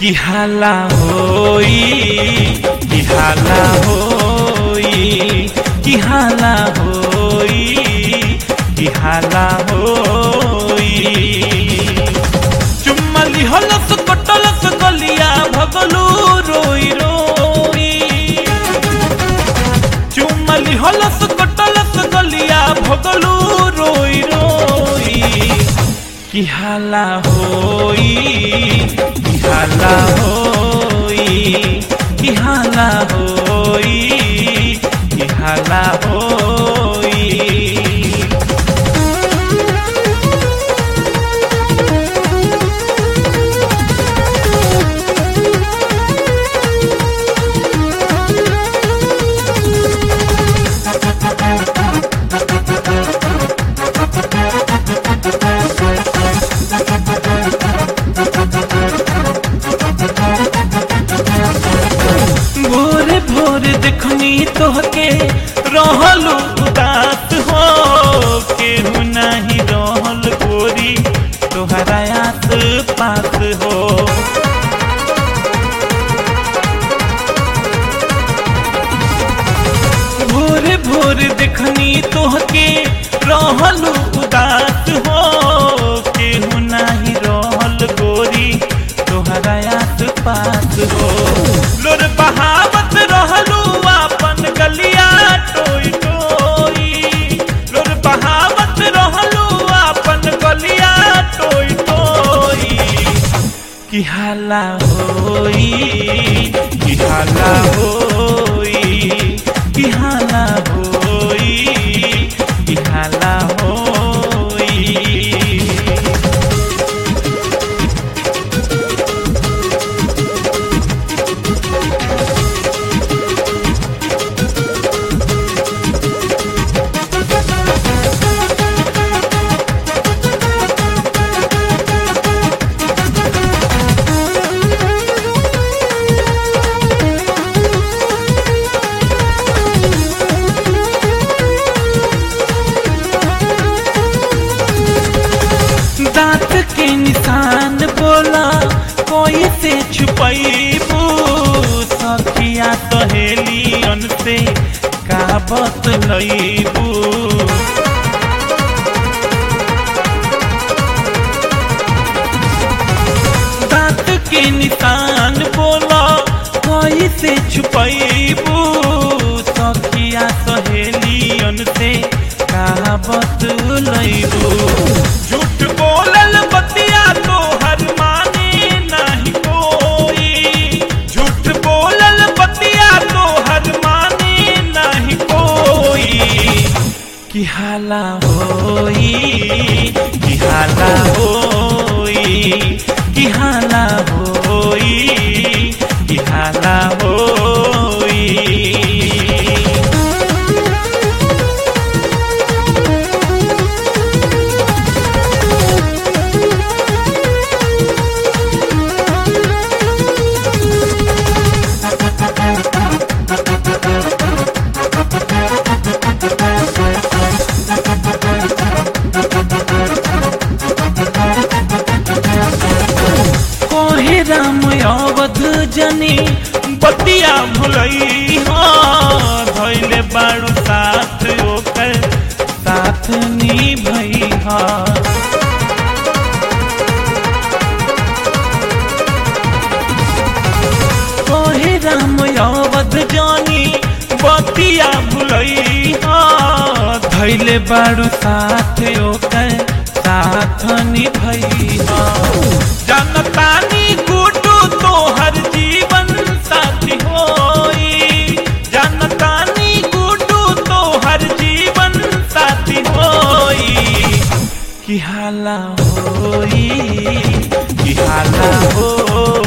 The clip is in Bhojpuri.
कि हाला होई कि हाला होई कि हाला होई कि हाला होई चुम्मली हलस कटलस गलिया भगलू रोई रोई चुम्मली हलस कटलस गलिया भगलू रोई रोई कि हाला होई कि हाला होई कि हाला होई कि हाला होई भोरे भोरे देखनी तोहके रहलू उदास हो केहू नहीं रहल गोरी तोहरा आस पास हो भोरे भोरे देखनी तोहके रहलू उदास हो केहू नहीं रहल गोरी तोहरा आस पास हो लोर बहावत रहलू अपन गलिया टोई टोई लोर बहावत रहलू अपन गलिया टोई टोई कि हाला होई कि हाला होई कि हाला होई कि हाला होई दांत के निशान बोला कोई से छुपैबू सखिया सहेलियन से का बतलैबू दांत के निशान बोला कोई से छुपैबू सखिया सहेलियन से का बतलैबू झूठ बोलल बतिया तो हर माने नहीं कोई झूठ बोलल बतिया तो हर माने नहीं कोई कि हाला होई कि हाला होई कि हाला होई कि हाला होई राम अवध जनी बतिया भुलई हाँ धैले बारू साथ ओकर साथ निभई हाँ कोहे राम अवध जनी बतिया भुलई हाँ धैले बारू साथ ओकर साथ निभई हाँ जनतानी गुडू तोहर जीवन साथी होई जनतानी गुडू तोहर जीवन साथी होई कि हाला होई कि हाला होई